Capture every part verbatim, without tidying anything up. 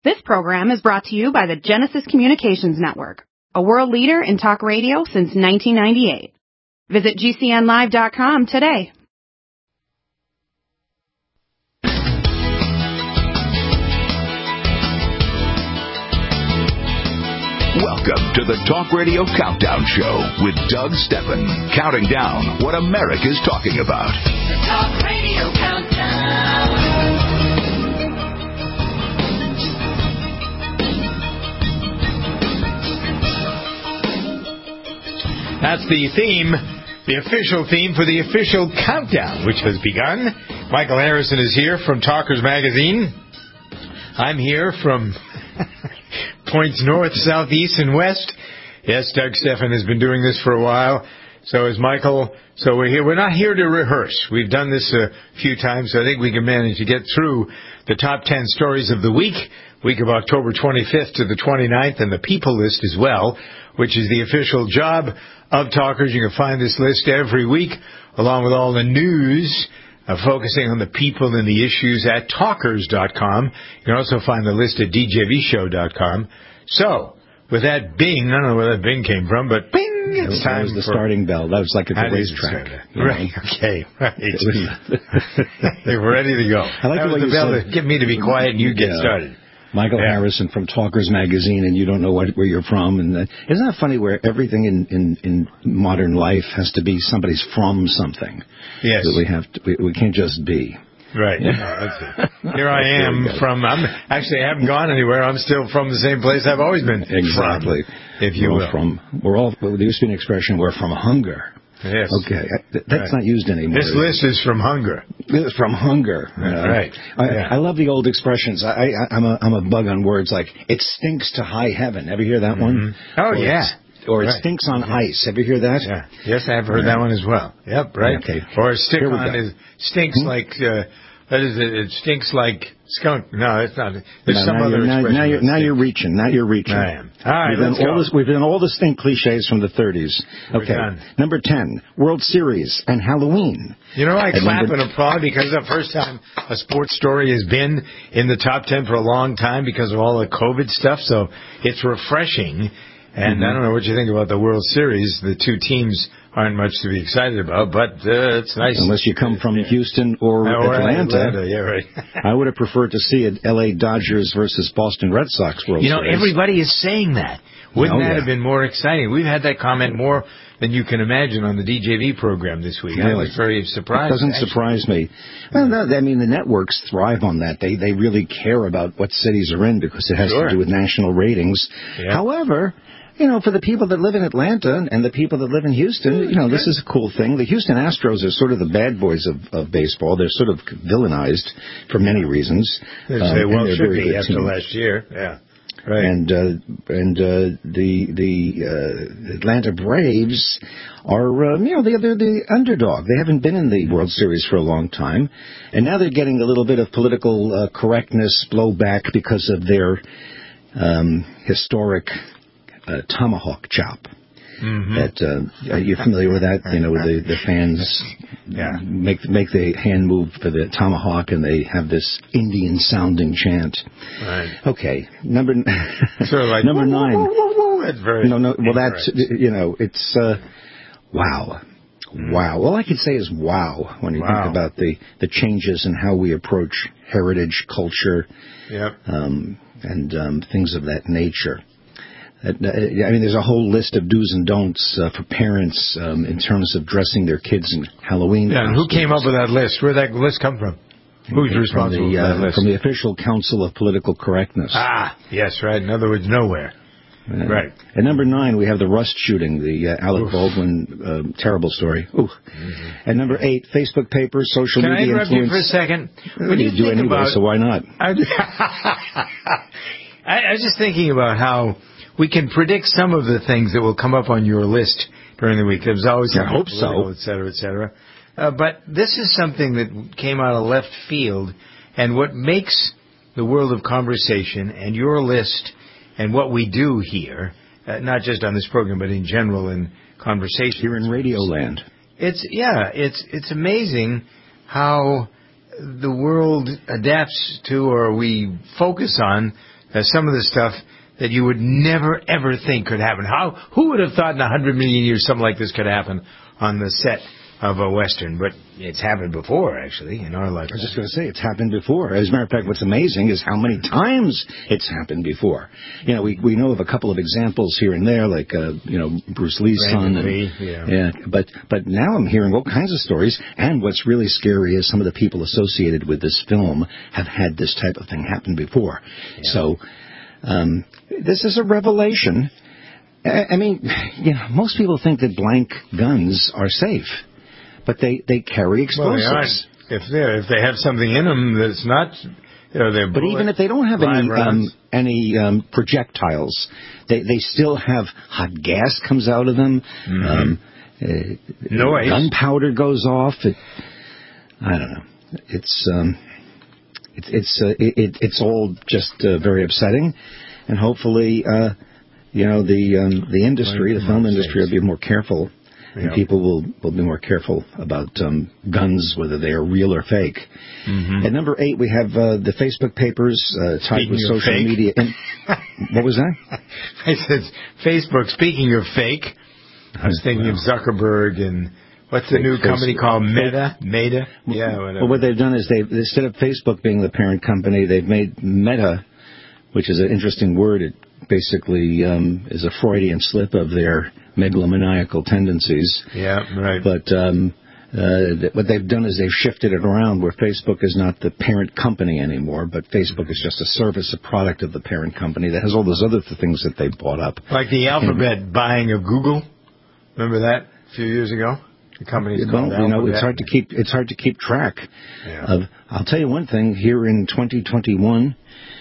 This program is brought to you by the Genesis Communications Network, a world leader in talk radio since nineteen ninety-eight. Visit G C N live dot com today. Welcome to the Talk Radio Countdown Show with Doug Steffen, counting down what America's talking about. The Talk Radio Countdown. That's the theme, the official theme for the official countdown, which has begun. Michael Harrison is here from Talkers Magazine. I'm here from points north, south, east, and west. Yes, Doug Steffen has been doing this for a while. So is Michael. So we're here. We're not here to rehearse. We've done this a few times, so I think we can manage to get through the top ten stories of the week, week of October twenty-fifth to the twenty-ninth, and the People List as well, which is the official job of Talkers. You can find this list every week, along with all the news, uh, focusing on the people and the issues at talkers dot com. You can also find the list at d j v show dot com. So, with that bing, I don't know where that bing came from, but bing, it's that time was the for starting bell. That was like at the racetrack. Right, okay, right. They were ready to go. I like that the way was the you bell said, to get me to be quiet and you get yeah. started. Michael yeah. Harrison from Talkers Magazine, and you don't know what, where you're from. And uh, isn't that funny where everything in, in, in modern life has to be somebody's from something? Yes. That we have to, we, we can't just be. Right. No, that's it. Here I am from, I'm actually, I haven't gone anywhere. I'm still from the same place I've always been Exactly. from, if you we're will. All from, we're all, there used to be an expression, we're from hunger. Yes. Okay. That's right. Not used anymore. This list is from hunger. It's from hunger. Uh, right. I, yeah. I love the old expressions. I, I, I'm a I'm a bug on words like, it stinks to high heaven. Ever hear that mm-hmm. one? Oh, or yeah. Or it right. stinks on ice. Ever hear that? Yeah. Yes, I've heard right. that one as well. Yep, right. Okay. Or stick Here on is stinks hmm? like, uh, that is, it, it stinks like skunk. No, it's not. There's no, some now other now, expression. Now you're, now you're reaching. Now you're reaching. I am. All right, we've let's done go. All this, we've done all the stink cliches from the thirties. We're okay. done. Number ten, World Series and Halloween. You know, I and clap number... and applaud because it's the first time a sports story has been in the top ten for a long time because of all the COVID stuff. So it's refreshing. And mm-hmm. I don't know what you think about the World Series. The two teams aren't much to be excited about, but uh, it's nice. Unless you come from yeah. Houston or, or Atlanta. Atlanta. Yeah, right. I would have preferred to see an L A Dodgers versus Boston Red Sox World Series. You know, Series. everybody is saying that. Wouldn't oh, that yeah. have been more exciting? We've had that comment more than you can imagine on the D J V program this week. Really? I was very surprised. It doesn't actually. surprise me. Well, no, I mean, the networks thrive on that. They they really care about what cities are in because it has sure. to do with national ratings. Yeah. However, you know, for the people that live in Atlanta and the people that live in Houston, you know, this is a cool thing. The Houston Astros are sort of the bad boys of, of baseball. They're sort of villainized for many reasons. They um, say, well, they're should very be good after team. last year. Yeah. Right. And uh, and uh, the the uh, Atlanta Braves are uh, you know they're, they're the underdog. They haven't been in the World Series for a long time, and now they're getting a little bit of political uh, correctness blowback because of their um, historic uh, tomahawk chop. Mm-hmm. That uh, are you familiar with that? You know, the the fans yeah. make make the hand move for the tomahawk, and they have this Indian sounding chant. Right. Okay, number sort of like number woo, nine. Woo, woo, woo. That's very no, no. Well, incorrect. that's you know, it's uh, wow, mm. wow. All I can say is wow when you wow. think about the the changes in how we approach heritage, culture, yep. um, and um, things of that nature. I mean, there's a whole list of do's and don'ts uh, for parents um, in terms of dressing their kids in Halloween Yeah, and who costumes. came up with that list? Where'd that list come from? Who's responsible from the, for that uh, list? From the Official Council of Political Correctness. Ah, yes, right. In other words, nowhere. Uh, right. At number nine, we have the Rust shooting, the uh, Alec Oof. Baldwin uh, terrible story. Ooh. Mm-hmm. At number eight, Facebook papers, social Can media I interrupt influence. you for a second? When you, you do think anyway, about, so why not? I, I was just thinking about how we can predict some of the things that will come up on your list during the week. There's always I hope so. et cetera, et cetera. Uh, but this is something that came out of left field, and what makes the world of conversation and your list and what we do here, uh, not just on this program, but in general in conversation. Here in Radio Land. It's, yeah, it's it's amazing how the world adapts to, or we focus on, uh, some of the stuff that you would never, ever think could happen. How? Who would have thought in a hundred million years something like this could happen on the set of a Western? But it's happened before, actually, in our lifetime. I was just going to say, it's happened before. As a matter of fact, what's amazing is how many times it's happened before. You know, we we know of a couple of examples here and there, like, uh, you know, Bruce Lee's Brandon son. And, Lee, yeah. yeah. But, but now I'm hearing all kinds of stories, and what's really scary is some of the people associated with this film have had this type of thing happen before. Yeah. So, um, this is a revelation. I, I mean, you know, most people think that blank guns are safe. But they, they carry explosives. Well, they if they if they have something in them that's not, you know, they're. But even if they don't have any um, any um, projectiles, they they still have hot gas comes out of them. Mm-hmm. Um, uh, Noise. Gunpowder goes off. It, I don't know. It's um, it's it's uh, it, it's all just uh, very upsetting, and hopefully, uh, you know, the um, the industry, the film industry, will be more careful. And yep. people will, will be more careful about um, guns, whether they are real or fake. Mm-hmm. At number eight, we have uh, the Facebook papers uh, tied with social fake. media. In- what was that? I said Facebook. Speaking of fake, I was thinking well, of Zuckerberg and what's the new company Facebook. called Meta? Meta? Yeah. Whatever. Well, what they've done is they've instead of Facebook being the parent company, they've made Meta, which is an interesting word. It basically um, is a Freudian slip of their megalomaniacal tendencies. Yeah, right. But um, uh, th- what they've done is they've shifted it around where Facebook is not the parent company anymore, but Facebook is just a service, a product of the parent company that has all those other th- things that they bought up. Like the Alphabet and, buying of Google. Remember that a few years ago? The company's well, called you know, Alphabet. it's hard to keep. It's hard to keep track. Yeah. Of, I'll tell you one thing. Here in twenty twenty-one.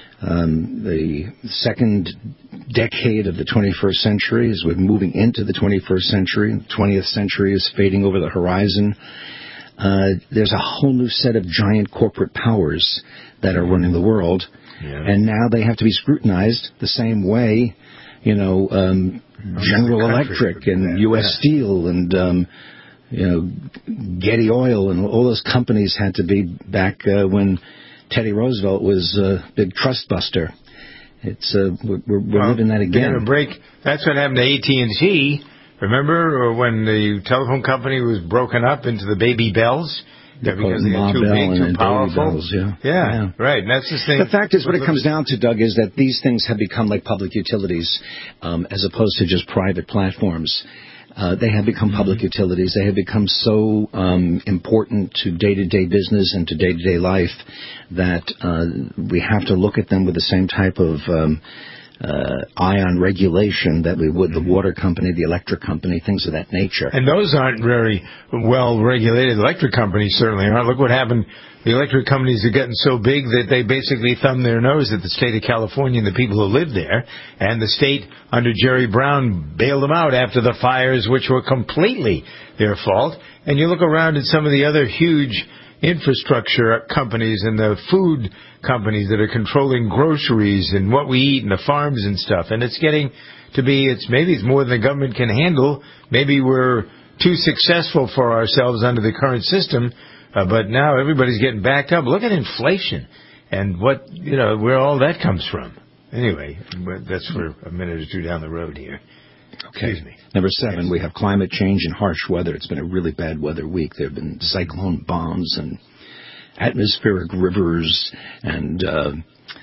Um, the second decade of the twenty-first century, as we're moving into the twenty-first century, the twentieth century is fading over the horizon. Uh, there's a whole new set of giant corporate powers that are running the world, yeah. and now they have to be scrutinized the same way, you know, um, General Electric and U S Yeah. Steel and, um, you know, Getty Oil and all those companies had to be back uh, when Teddy Roosevelt was a big trust buster. It's uh, we're, we're well, living that again. We're break. That's what happened to A T and T. Remember, or when the telephone company was broken up into the Baby Bells? Yeah, because they got too big, too powerful. Bells, yeah. Yeah, yeah, right. And that's the thing. The fact is, what it comes down to, Doug, is that these things have become like public utilities, um, as opposed to just private platforms. Uh, they have become public mm-hmm. utilities. They have become so um, important to day-to-day business and to day-to-day life that uh, we have to look at them with the same type of um, uh, eye on regulation that we would the water company, the electric company, things of that nature. And those aren't very well-regulated. Electric companies certainly aren't. Look what happened. The electric companies are getting so big that they basically thumb their nose at the state of California and the people who live there. And the state, under Jerry Brown, bailed them out after the fires, which were completely their fault. And you look around at some of the other huge infrastructure companies and the food companies that are controlling groceries and what we eat and the farms and stuff. And it's getting to be, it's maybe it's more than the government can handle. Maybe we're too successful for ourselves under the current system. Uh, but now everybody's getting backed up. Look at inflation and what, you know, where all that comes from. Anyway, that's for a minute or two down the road here. Okay. Excuse me. Number seven, we have climate change and harsh weather. It's been a really bad weather week. There have been cyclone bombs and atmospheric rivers and uh,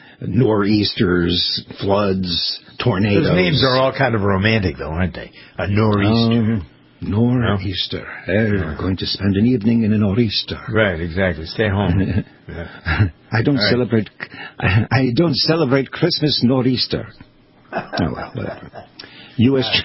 nor'easters, floods, tornadoes. Those names are all kind of romantic, though, aren't they? A nor'easter. Um, Nor'easter. No? We're going to spend an evening in a nor'easter. Right, exactly. Stay home. yeah. I don't right. celebrate. I, I don't celebrate Christmas nor Easter. Oh well, whatever. U S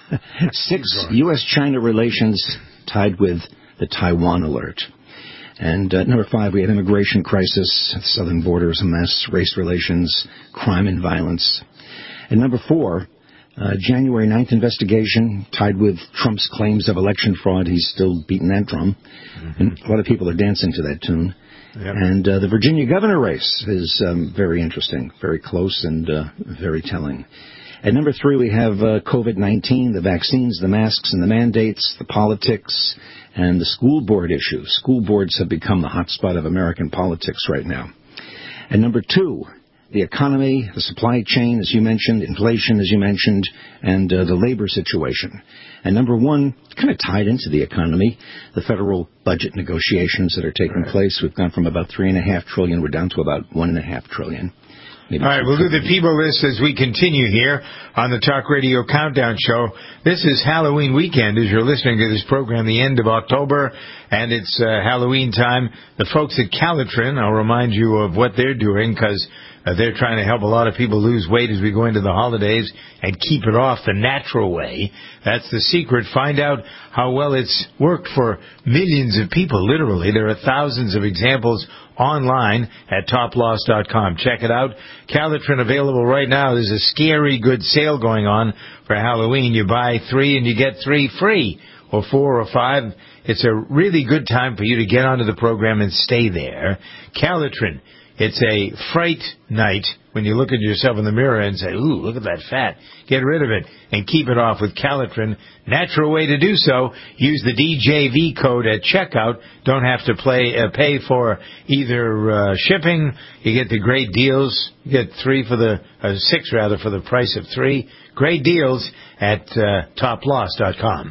six U S China relations tied with the Taiwan alert. And uh, number five, we had immigration crisis at the southern borders, a mess, race relations, crime and violence. And number four. Uh, January ninth investigation tied with Trump's claims of election fraud. He's still beating that drum. Mm-hmm. And a lot of people are dancing to that tune. Yep. And uh, the Virginia governor race is um, very interesting, very close and uh, very telling. At number three, we have uh, COVID nineteen, the vaccines, the masks and the mandates, the politics, and the school board issue. School boards have become the hot spot of American politics right now. At number two, the economy, the supply chain, as you mentioned, inflation, as you mentioned, and uh, the labor situation. And number one, kind of tied into the economy, the federal budget negotiations that are taking right. place. We've gone from about three and a half trillion, we're down to about one and a half trillion. Maybe All right, we'll do the people list as we continue here on the Talk Radio Countdown Show. This is Halloween weekend as you're listening to this program, the end of October, and it's uh, Halloween time. The folks at Calitrin, I'll remind you of what they're doing because uh, they're trying to help a lot of people lose weight as we go into the holidays and keep it off the natural way. That's the secret. Find out how well it's worked for millions of people, literally. There are thousands of examples online at top loss dot com. Check it out. Calitrin available right now. There's a scary good sale going on for Halloween. You buy three and you get three free, or four or five. It's a really good time for you to get onto the program and stay there. Calitrin. It's a fright night when you look at yourself in the mirror and say, ooh, look at that fat. Get rid of it and keep it off with Calitrin. Natural way to do so. Use the D J V code at checkout. Don't have to play, uh, pay for either uh, shipping. You get the great deals. You get three for the, uh, six rather, for the price of three. Great deals at uh, top loss dot com.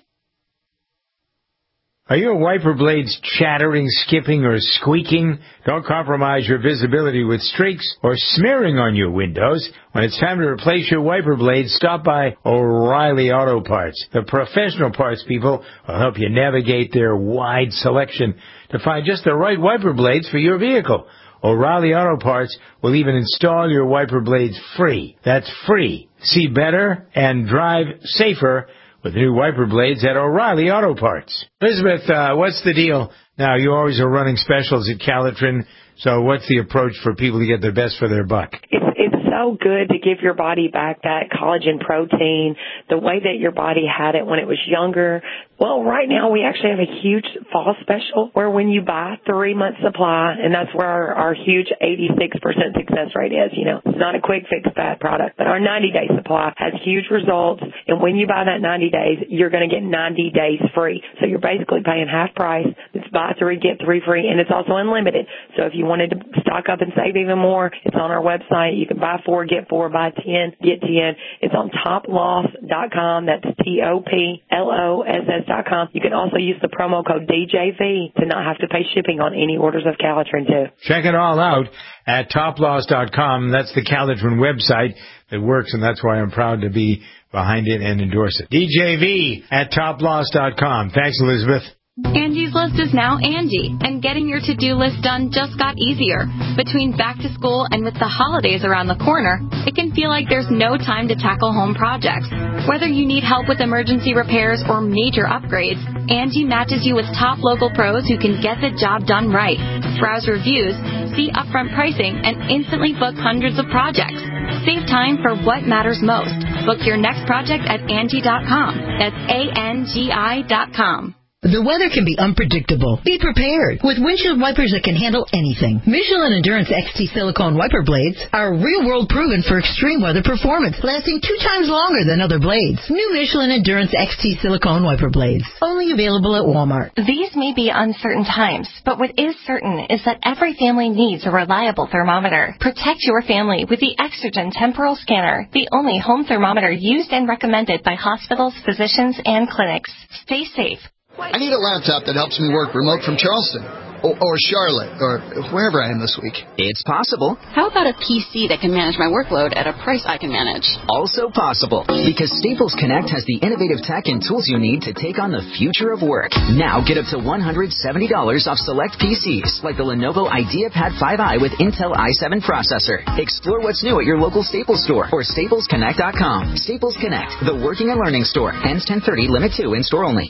Are your wiper blades chattering, skipping, or squeaking? Don't compromise your visibility with streaks or smearing on your windows. When it's time to replace your wiper blades, stop by O'Reilly Auto Parts. The professional parts people will help you navigate their wide selection to find just the right wiper blades for your vehicle. O'Reilly Auto Parts will even install your wiper blades free. That's free. See better and drive safer with new wiper blades at O'Reilly Auto Parts. Elizabeth, uh, what's the deal? Now, you always are running specials at Calitrin, so what's the approach for people to get the best for their buck? It's, it's so good to give your body back that collagen protein, the way that your body had it when it was younger. Well, right now we actually have a huge fall special where when you buy three months supply, and that's where our, our huge eighty-six percent success rate is, you know, it's not a quick fix bad product, but our ninety day supply has huge results. And when you buy that ninety days, you're going to get ninety days free. So you're basically paying half price. It's buy three, get three free, and it's also unlimited. So if you wanted to stock up and save even more, it's on our website. You can buy four, get four, buy ten, get ten. It's on top loss dot com. That's T O P L O S S dot com. You can also use the promo code D J V to not have to pay shipping on any orders of Calitrin, too. Check it all out at top loss dot com. That's the Calitrin website that works, and that's why I'm proud to be behind it and endorse it. D J V at top loss dot com. Thanks, Elizabeth. Angie's List is now Angie, and getting your to-do list done just got easier. Between back to school and with the holidays around the corner, it can feel like there's no time to tackle home projects. Whether you need help with emergency repairs or major upgrades, Angie matches you with top local pros who can get the job done right. Browse reviews, see upfront pricing, and instantly book hundreds of projects. Save time for what matters most. Book your next project at Angie dot com. That's A N G I dot com. The weather can be unpredictable. Be prepared with windshield wipers that can handle anything. Michelin Endurance X T silicone wiper blades are real-world proven for extreme weather performance, lasting two times longer than other blades. New Michelin Endurance X T silicone wiper blades, only available at Walmart. These may be uncertain times, but what is certain is that every family needs a reliable thermometer. Protect your family with the Exergen Temporal Scanner, the only home thermometer used and recommended by hospitals, physicians, and clinics. Stay safe. I need a laptop that helps me work remote from Charleston or, or Charlotte or wherever I am this week. It's possible. How about a P C that can manage my workload at a price I can manage? Also possible, because Staples Connect has the innovative tech and tools you need to take on the future of work. Now get up to one hundred seventy dollars off select P Cs like the Lenovo IdeaPad five i with Intel i seven processor. Explore what's new at your local Staples store or staples connect dot com. Staples Connect, the working and learning store. Ends ten thirty, limit two, in store only.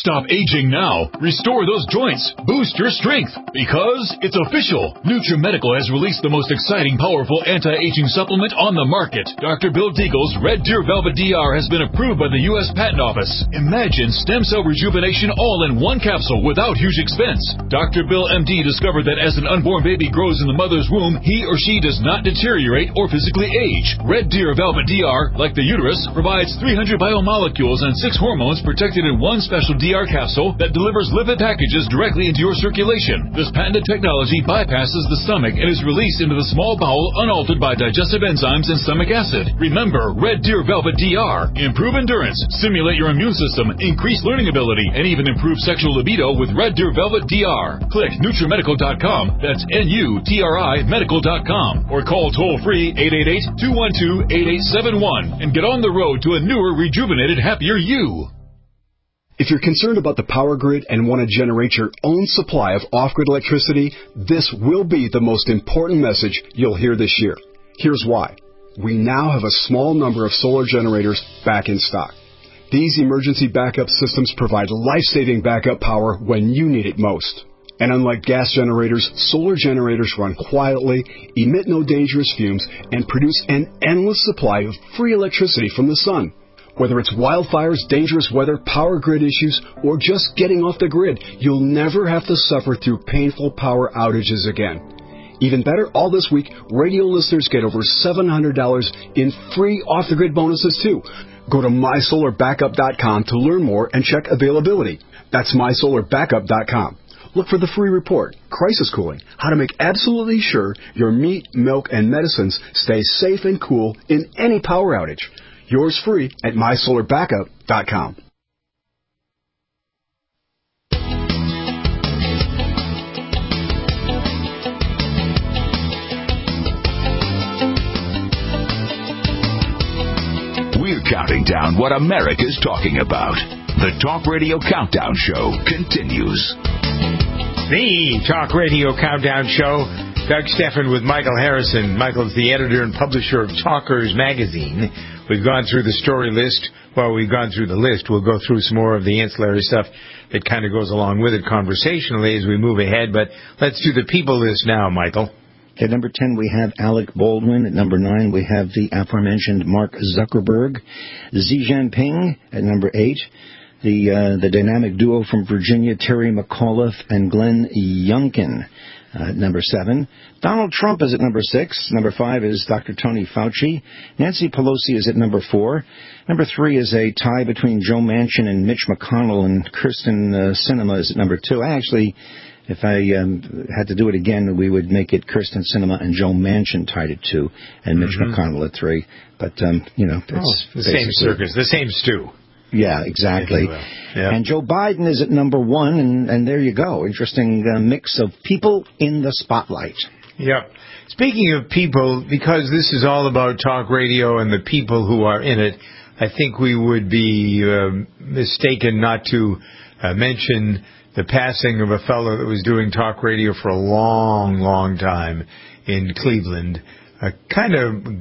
Stop aging now. Restore those joints. Boost your strength. Because it's official. NutriMedical has released the most exciting, powerful anti-aging supplement on the market. Doctor Bill Deagle's Red Deer Velvet D R has been approved by the U S Patent Office. Imagine stem cell rejuvenation all in one capsule without huge expense. Doctor Bill M D discovered that as an unborn baby grows in the mother's womb, he or she does not deteriorate or physically age. Red Deer Velvet D R, like the uterus, provides three hundred biomolecules and six hormones protected in one special D R capsule that delivers lipid packages directly into your circulation. This patented technology bypasses the stomach and is released into the small bowel unaltered by digestive enzymes and stomach acid. Remember, Red Deer Velvet D R. Improve endurance, stimulate your immune system, increase learning ability, and even improve sexual libido with Red Deer Velvet D R. Click NutriMedical dot com, that's N U T R I medical dot com, or call toll-free eight eight eight, two one two, eight eight seven one and get on the road to a newer, rejuvenated, happier you. If you're concerned about the power grid and want to generate your own supply of off-grid electricity, this will be the most important message you'll hear this year. Here's why. We now have a small number of solar generators back in stock. These emergency backup systems provide life-saving backup power when you need it most. And unlike gas generators, solar generators run quietly, emit no dangerous fumes, and produce an endless supply of free electricity from the sun. Whether it's wildfires, dangerous weather, power grid issues, or just getting off the grid, you'll never have to suffer through painful power outages again. Even better, all this week, radio listeners get over seven hundred dollars in free off-the-grid bonuses, too. Go to my solar backup dot com to learn more and check availability. That's my solar backup dot com. Look for the free report, Crisis Cooling, how to make absolutely sure your meat, milk, and medicines stay safe and cool in any power outage. Yours free at my solar backup dot com. We're counting down what America's talking about. The Talk Radio Countdown Show continues. The Talk Radio Countdown Show. Doug Steffen with Michael Harrison. Michael's the editor and publisher of Talkers Magazine. We've gone through the story list. Well, we've gone through the list. We'll go through some more of the ancillary stuff that kind of goes along with it conversationally as we move ahead. But let's do the people list now, Michael. At number ten, we have Alec Baldwin. At number nine, we have the aforementioned Mark Zuckerberg. Xi Jinping at number eight. The uh, the dynamic duo from Virginia, Terry McAuliffe and Glenn Youngkin. Uh, number seven. Donald Trump is at number six. Number five is Doctor Tony Fauci. Nancy Pelosi is at number four. Number three is a tie between Joe Manchin and Mitch McConnell, and Kirsten uh, Sinema is at number two. I actually, if I um, had to do it again, we would make it Kirsten Sinema and Joe Manchin tied at two, and Mitch mm-hmm. McConnell at three. But, um, you know, it's oh, the same circus, the same stew. Yeah, exactly. Yeah. And Joe Biden is at number one, and, and there you go. Interesting uh, mix of people in the spotlight. Yeah. Speaking of people, because this is all about talk radio and the people who are in it, I think we would be uh, mistaken not to uh, mention the passing of a fellow that was doing talk radio for a long, long time in Cleveland. Uh, kind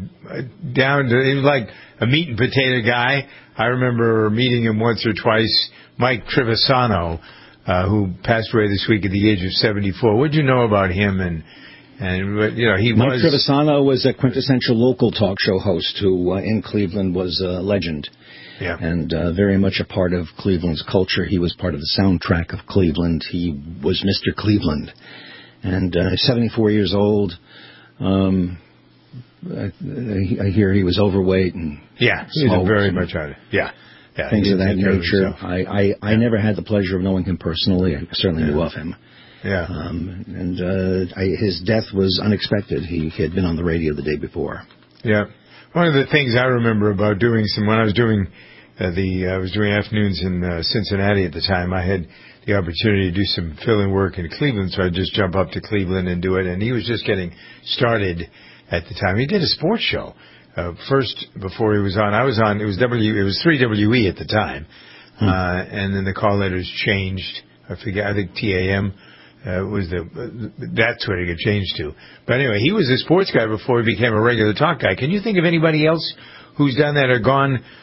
of down to, he was like a meat and potato guy. I remember meeting him once or twice, Mike Trevisano, uh, who passed away this week at the age of seventy-four. What did you know about him? And, and you know, he Mike was... Mike Trevisano was a quintessential local talk show host who, uh, in Cleveland, was a legend. Yeah. And uh, very much a part of Cleveland's culture. He was part of the soundtrack of Cleveland. He was Mister Cleveland. And uh, seventy-four years old. Um... I, I hear he was overweight and yeah, he was very much on it. Yeah, yeah, things of that nature. I, I, I yeah. never had the pleasure of knowing him personally. I certainly yeah. knew of him. Yeah, um, and uh, I, his death was unexpected. He, he had been on the radio the day before. Yeah, one of the things I remember about doing some when I was doing uh, the I was doing afternoons in uh, Cincinnati at the time. I had the opportunity to do some fill-in work in Cleveland, so I'd just jump up to Cleveland and do it. And he was just getting started. At the time, he did a sports show. Uh, first, before he was on, I was on. It was W. It was three W E at the time, hmm. uh, and then the call letters changed. I forget. I think T A M uh, was the. Uh, that's what it got changed to. But anyway, he was a sports guy before he became a regular talk guy. Can you think of anybody else who's done that or gone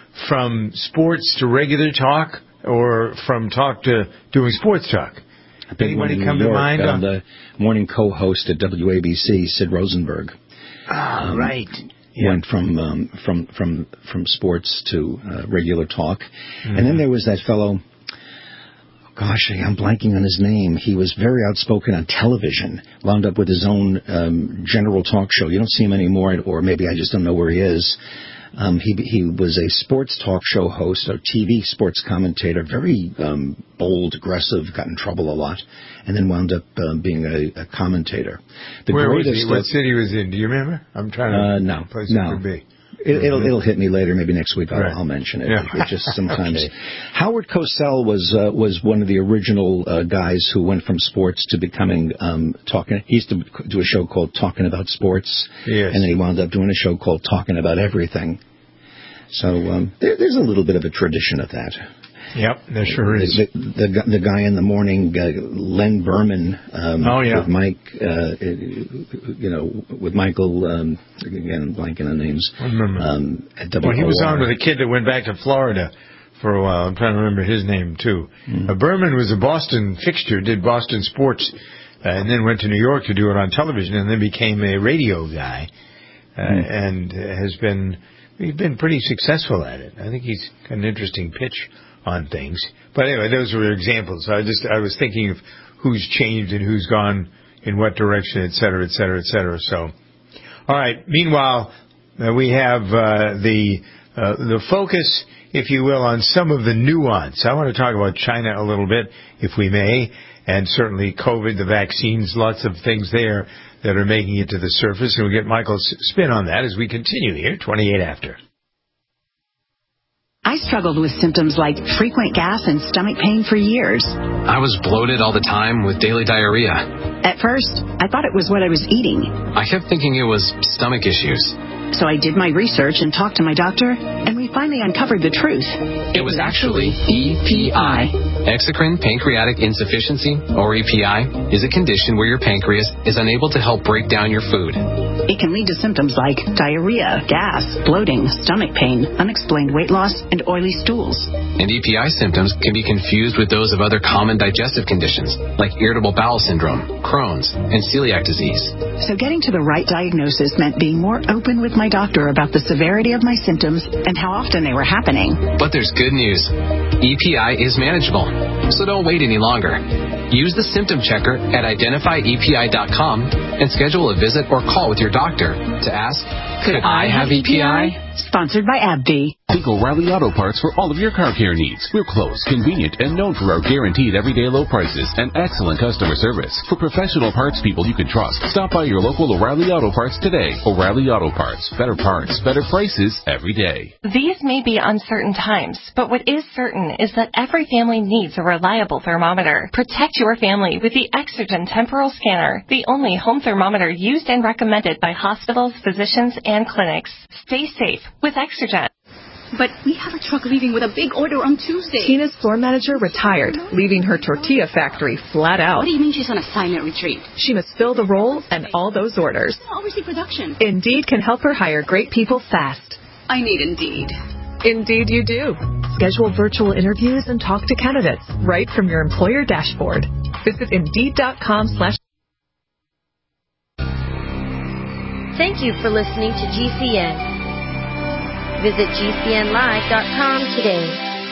from sports to regular talk, or from talk to doing sports talk? Anybody come to mind? Uh, the morning co-host at W A B C, Sid Rosenberg. Ah, um, right. Went yeah. from um, from from from sports to uh, regular talk, mm-hmm. and then there was that fellow. Gosh, I'm blanking on his name. He was very outspoken on television. Wound up with his own um, general talk show. You don't see him anymore, or maybe I just don't know where he is. Um, he he was a sports talk show host, a T V sports commentator, very um, bold, aggressive, got in trouble a lot, and then wound up uh, being a, a commentator. The Where was he? What city was he in? Do you remember? I'm trying to uh, no, place no. it could be. It, it'll it'll hit me later, maybe next week. I'll, Right. I'll mention it. Yeah. It just sometimes. Okay. Howard Cosell was uh, was one of the original uh, guys who went from sports to becoming um, talking. He used to do a show called Talking About Sports, Yes. and then he wound up doing a show called Talking About Everything. So um, there, there's a little bit of a tradition of that. Yep, there sure is. The, the, the, the guy in the morning, uh, Len Berman, um, Oh, yeah. with Mike, uh, you know, with Michael, um, again, blanking on names. I remember. Um, at W O R. Well, he was on with a kid that went back to Florida for a while. I'm trying to remember his name, too. Mm. Uh, Berman was a Boston fixture, did Boston sports, uh, and then went to New York to do it on television, and then became a radio guy, uh, Mm. and has been he's been pretty successful at it. I think he's got an interesting pitch on things. But anyway, those were examples. I just I was thinking of who's changed and who's gone in what direction, et cetera, et cetera, et cetera. So, all right. Meanwhile, uh, we have uh, the uh, the focus, if you will, on some of the nuance. I want to talk about China a little bit, if we may, and certainly COVID, the vaccines, lots of things there that are making it to the surface. And we'll get Michael's spin on that as we continue here, twenty-eight after. I struggled with symptoms like frequent gas and stomach pain for years. I was bloated all the time with daily diarrhea. At first, I thought it was what I was eating. I kept thinking it was stomach issues. So I did my research and talked to my doctor, and we finally uncovered the truth. It was actually E P I. Exocrine pancreatic insufficiency, or E P I, is a condition where your pancreas is unable to help break down your food. It can lead to symptoms like diarrhea, gas, bloating, stomach pain, unexplained weight loss, and oily stools. And E P I symptoms can be confused with those of other common digestive conditions, like irritable bowel syndrome, Crohn's, and celiac disease. So getting to the right diagnosis meant being more open with my doctor about the severity of my symptoms and how often they were happening. But there's good news. E P I is manageable, so don't wait any longer. Use the symptom checker at identify E P I dot com and schedule a visit or call with your doctor to ask, could I have E P I? Sponsored by AbbVie. Think O'Reilly Auto Parts for all of your car care needs. We're close, convenient, and known for our guaranteed everyday low prices and excellent customer service. For professional parts people you can trust, stop by your local O'Reilly Auto Parts today. O'Reilly Auto Parts. Better parts, better prices every day. These may be uncertain times, but what is certain is that every family needs a reliable thermometer. Protect your family with the Exergen Temporal Scanner, the only home thermometer used and recommended by hospitals, physicians, and clinics. Stay safe with Exergen. But we have a truck leaving with a big order on Tuesday. Tina's floor manager retired, leaving her tortilla factory flat out. What do you mean she's on assignment retreat? She must fill the role and all those orders. Oversee production. Indeed can help her hire great people fast. I need Indeed. Indeed you do. Schedule virtual interviews and talk to candidates right from your employer dashboard. Visit Indeed.com slash. Thank you for listening to G C N. Visit G C N live dot com today.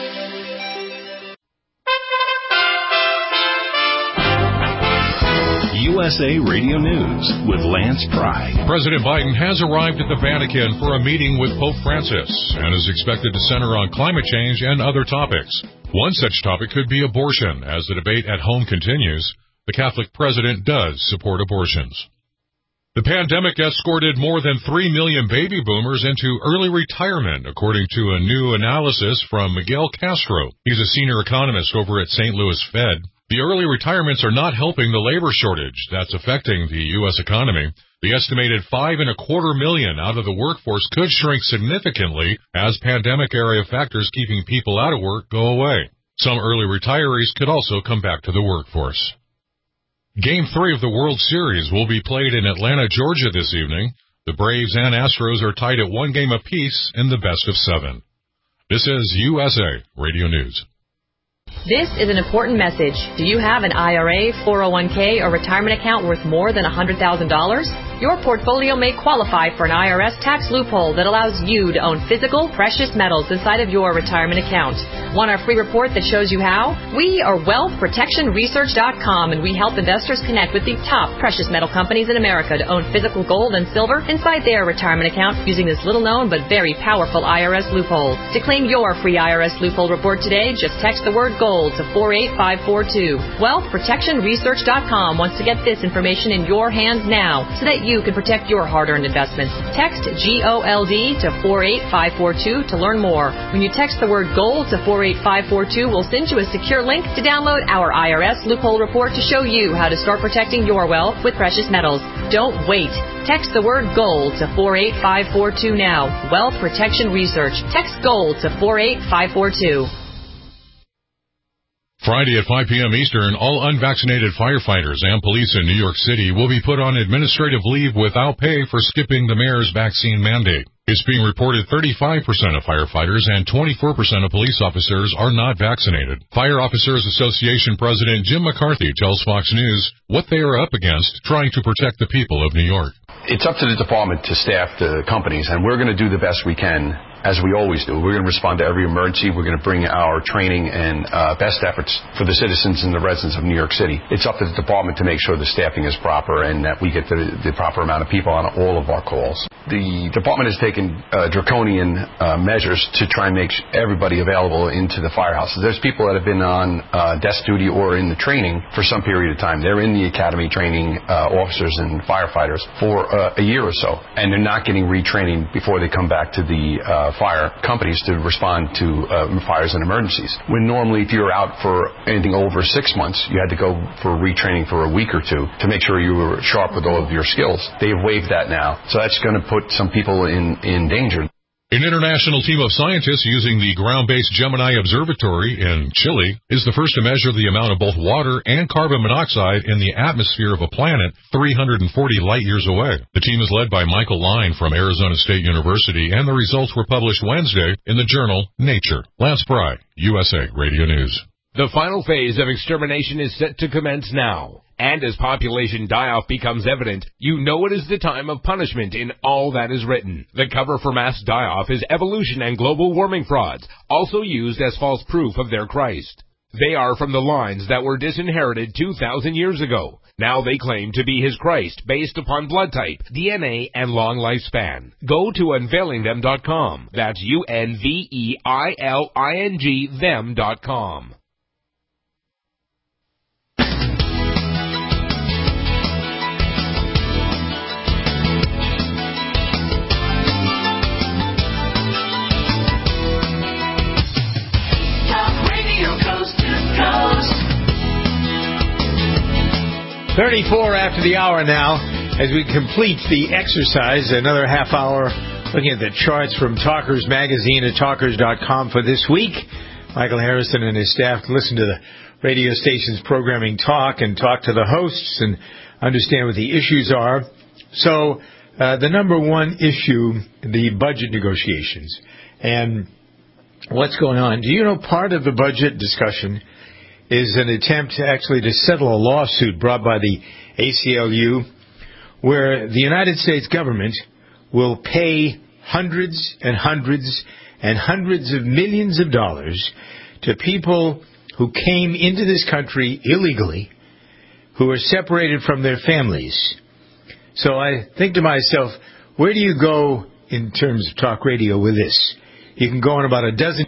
U S A Radio News with Lance Pry. President Biden has arrived at the Vatican for a meeting with Pope Francis and is expected to center on climate change and other topics. One such topic could be abortion. As the debate at home continues, the Catholic president does support abortions. The pandemic escorted more than three million baby boomers into early retirement, according to a new analysis from Miguel Castro. He's a senior economist over at Saint Louis Fed. The early retirements are not helping the labor shortage that's affecting the U S economy. The estimated five and a quarter million out of the workforce could shrink significantly as pandemic-era factors keeping people out of work go away. Some early retirees could also come back to the workforce. Game three of the World Series will be played in Atlanta, Georgia this evening. The Braves and Astros are tied at one game apiece in the best of seven. This is U S A Radio News. This is an important message. Do you have an I R A, four oh one k, or retirement account worth more than one hundred thousand dollars? Your portfolio may qualify for an I R S tax loophole that allows you to own physical, precious metals inside of your retirement account. Want our free report that shows you how? We are wealth protection research dot com, and we help investors connect with the top precious metal companies in America to own physical gold and silver inside their retirement account using this little-known but very powerful I R S loophole. To claim your free I R S loophole report today, just text the word gold to four eight five four two. wealth protection research dot com wants to get this information in your hands now so that you can protect your hard-earned investments. Text G O L D to four eight five four two to learn more. When you text the word gold to four eight five four two, we'll send you a secure link to download our I R S loophole report to show you how to start protecting your wealth with precious metals. Don't wait. Text the word gold to four eight five four two now. Wealth Protection Research. Text gold to four eight five four two. Friday at five p.m. Eastern, all unvaccinated firefighters and police in New York City will be put on administrative leave without pay for skipping the mayor's vaccine mandate. It's being reported thirty-five percent of firefighters and twenty-four percent of police officers are not vaccinated. Fire Officers Association President Jim McCarthy tells Fox News what they are up against trying to protect the people of New York. It's up to the department to staff the companies, and we're going to do the best we can, as we always do. We're going to respond to every emergency. We're going to bring our training and uh, best efforts for the citizens and the residents of New York City. It's up to the department to make sure the staffing is proper and that we get the, the proper amount of people on all of our calls. The department has taken uh, draconian uh, measures to try and make everybody available into the firehouses. There's people that have been on uh, desk duty or in the training for some period of time. They're in the academy training uh, officers and firefighters for uh, a year or so, and they're not getting retraining before they come back to the uh, fire companies to respond to uh, fires and emergencies. When normally if you're out for anything over six months, you had to go for retraining for a week or two to make sure you were sharp with all of your skills. They've waived that now, so that's going to put some people in, in danger. An international team of scientists using the ground-based Gemini Observatory in Chile is the first to measure the amount of both water and carbon monoxide in the atmosphere of a planet three hundred forty light-years away. The team is led by Michael Line from Arizona State University, and the results were published Wednesday in the journal Nature. Lance Pry, U S A Radio News. The final phase of extermination is set to commence now. And as population die-off becomes evident, you know it is the time of punishment in all that is written. The cover for mass die-off is evolution and global warming frauds, also used as false proof of their Christ. They are from the lines that were disinherited two thousand years ago. Now they claim to be his Christ based upon blood type, D N A, and long lifespan. Go to unveiling them dot com. That's U N V E I L I N G them dot com. thirty-four after the hour now, as we complete the exercise, another half hour looking at the charts from Talkers Magazine at talkers dot com for this week. Michael Harrison and his staff listen to the radio station's programming talk and talk to the hosts and understand what the issues are. So uh, the number one issue, the budget negotiations. And what's going on? Do you know part of the budget discussion is an attempt to actually to settle a lawsuit brought by the A C L U where the United States government will pay hundreds and hundreds and hundreds of millions of dollars to people who came into this country illegally, who are separated from their families. So I think to myself, where do you go in terms of talk radio with this? You can go on about a dozen.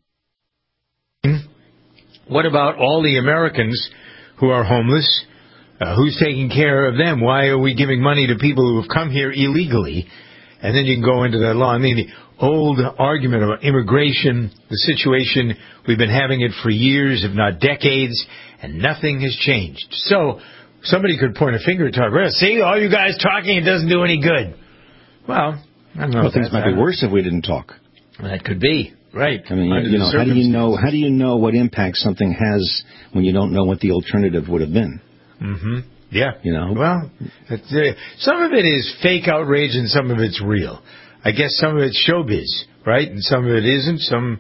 What about all the Americans who are homeless? Uh, who's taking care of them? Why are we giving money to people who have come here illegally? And then you can go into that law. I mean, the old argument about immigration, the situation, we've been having it for years, if not decades, and nothing has changed. So somebody could point a finger at talk. See, all you guys talking, it doesn't do any good. Well, I don't know. Well, things might be worse if we didn't talk. That could be. Right. I mean, you, you know, how do you know, how do you know what impact something has when you don't know what the alternative would have been? Mm-hmm. Yeah. You know? Well, it's, uh, some of it is fake outrage and some of it's real. I guess some of it's showbiz, right? And some of it isn't. Some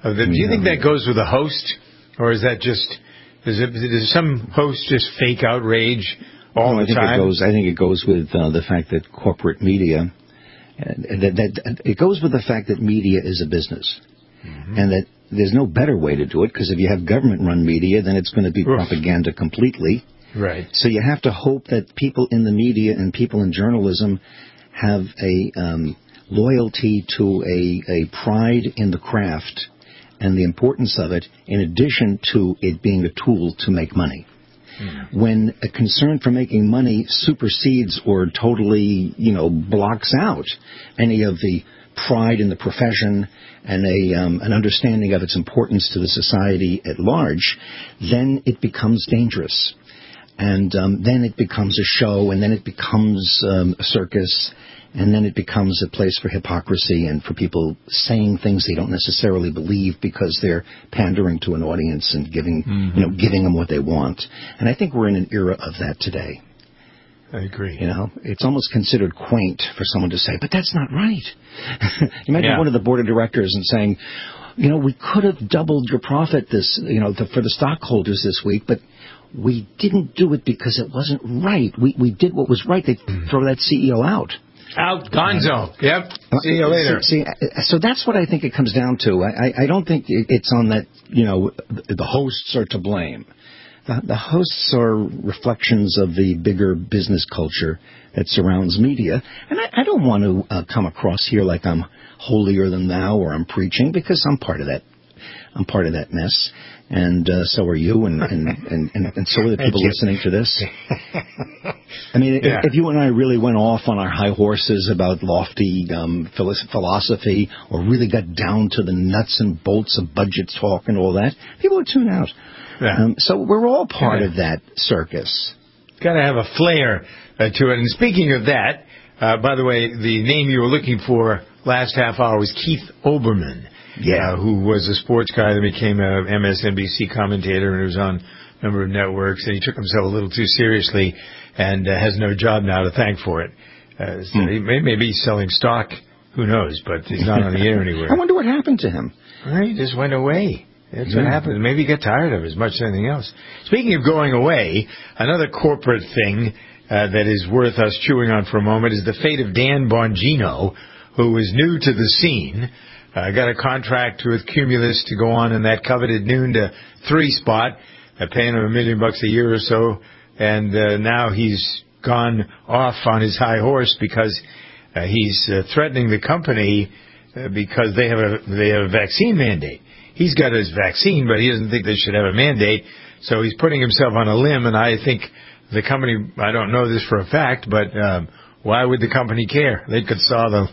Uh, the, do you think that goes with the host, or is that just is it does some host just fake outrage all no, the I think time? It goes, I think it goes with uh, the fact that corporate media, uh, that, that it goes with the fact that media is a business, mm-hmm. and that there's no better way to do it, because if you have government-run media, then it's going to be Oof. propaganda completely. Right. So you have to hope that people in the media and people in journalism have a um, loyalty to a, a pride in the craft and the importance of it, in addition to it being a tool to make money. Mm. When a concern for making money supersedes or totally, you know, blocks out any of the pride in the profession and a um, an understanding of its importance to the society at large, then it becomes dangerous. And um, then it becomes a show, and then it becomes um, a circus, and then it becomes a place for hypocrisy and for people saying things they don't necessarily believe because they're pandering to an audience and giving, mm-hmm. you know, giving them what they want. And I think we're in an era of that today. I agree. You know, it's almost considered quaint for someone to say, but that's not right. Imagine yeah. one of the board of directors and saying, you know, we could have doubled your profit this, you know, the, for the stockholders this week, but we didn't do it because it wasn't right. We we did what was right. They mm. throw that C E O out. Out, gonzo. Yep. See you later. See, see, so that's what I think it comes down to. I, I don't think it's on that, you know, the hosts are to blame. The, the hosts are reflections of the bigger business culture that surrounds media. And I, I don't want to uh, come across here like I'm holier than thou or I'm preaching, because I'm part of that. I'm part of that mess. And uh, so are you, and, and, and, and, and so are the people listening to this. I mean, yeah. if, if you and I really went off on our high horses about lofty um, philosophy, or really got down to the nuts and bolts of budget talk and all that, people would tune out. Yeah. Um, so we're all part yeah. of that circus. Got to have a flair uh, to it. And speaking of that, uh, by the way, the name you were looking for last half hour was Keith Olbermann. Yeah, uh, who was a sports guy that became a M S N B C commentator and was on a number of networks, and he took himself a little too seriously and uh, has no job now to thank for it. Uh, so hmm. he may, maybe he's selling stock, who knows, but he's not on the air anywhere. I wonder what happened to him. Well, he just went away. That's yeah. what happened. Maybe he got tired of it as much as anything else. Speaking of going away, another corporate thing uh, that is worth us chewing on for a moment is the fate of Dan Bongino, who is new to the scene. I uh, got a contract with Cumulus to go on in that coveted noon to three spot, uh, paying him a million bucks a year or so, and uh, now he's gone off on his high horse because uh, he's uh, threatening the company uh, because they have a they have a vaccine mandate. He's got his vaccine, but he doesn't think they should have a mandate, so he's putting himself on a limb. And I think the company, I don't know this for a fact, but um, why would the company care? They could saw the.